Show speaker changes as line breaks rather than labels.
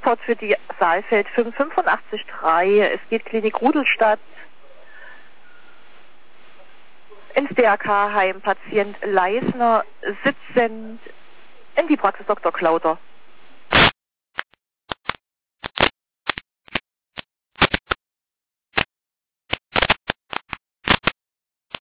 Transport für die Saalfeld 585-3. Es geht Klinik Rudelstadt ins DRK-Heim. Patient Leisner sitzend in die Praxis Dr. Klauter.